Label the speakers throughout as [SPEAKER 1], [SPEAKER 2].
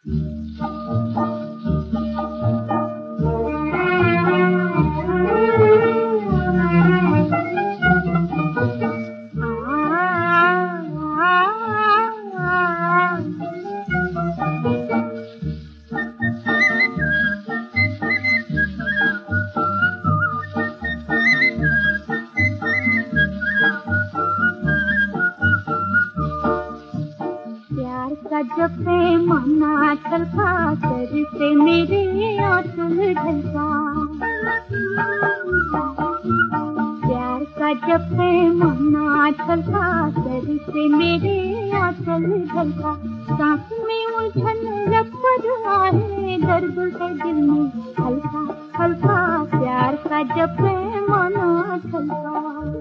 [SPEAKER 1] जब प्रेम नाचल का सर से मेरे आंचल ढलका, प्यार का जब प्रेम नाचल का सर से मेरे आंचल ढलका, सांस में उलझन लपट आहे, दर्द है दिल में हल्का हल्का, प्यार का जब प्रेम नाचल का।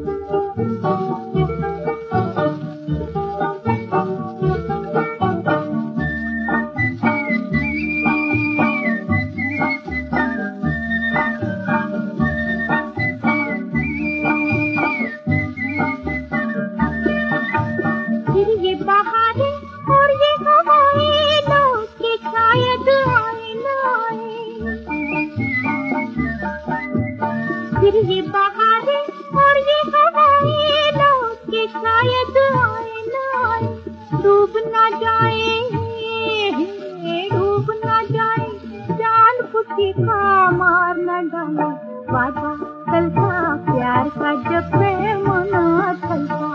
[SPEAKER 1] फिर ये बहारें और ये हवाएं लौट के शायद आए ना आए, डूब ना जाए, डूब ना जाए, जान खुशी का मार न डाले, वादा कल का प्यार का जब प्रेम नाचल का,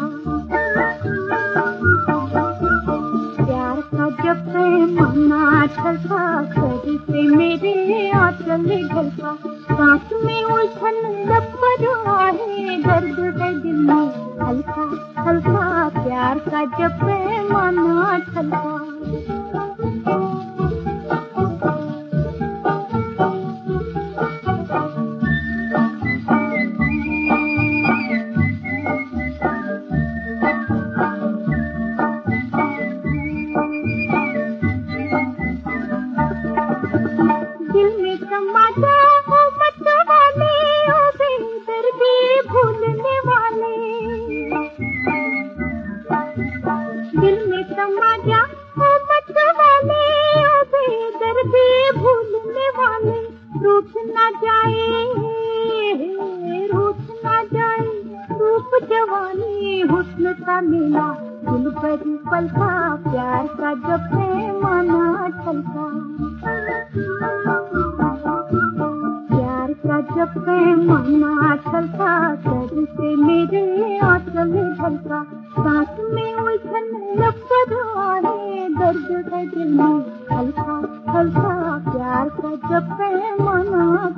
[SPEAKER 1] प्यार का जब प्रेम नाचल का, सर से मेरे आंचल ढलका, सांस में उलझन लपट आहे, दर्द है दिल में हल्का हल्का, प्यार का जब प्रेम नाचल का। दिल में समा जाओ मत वाले, ओ बेदर्दी भूलने वाले, दिल में समा जाओ मत वाले, ओ बेदर्दी भूलने वाले, रूठ ना जाए, रूठ ना जाए, रूप जवानी हुस्न का मेला, दिल पर पल का प्यार का जब प्रेम नाचल का, प्यार का जब प्रेम नाचल का, सर से मेरे आंचल ढलका, सांस में उलझन लपट आहे, दर्द है दिल में हल्का हल्का, प्यार का जब प्रेम नाचल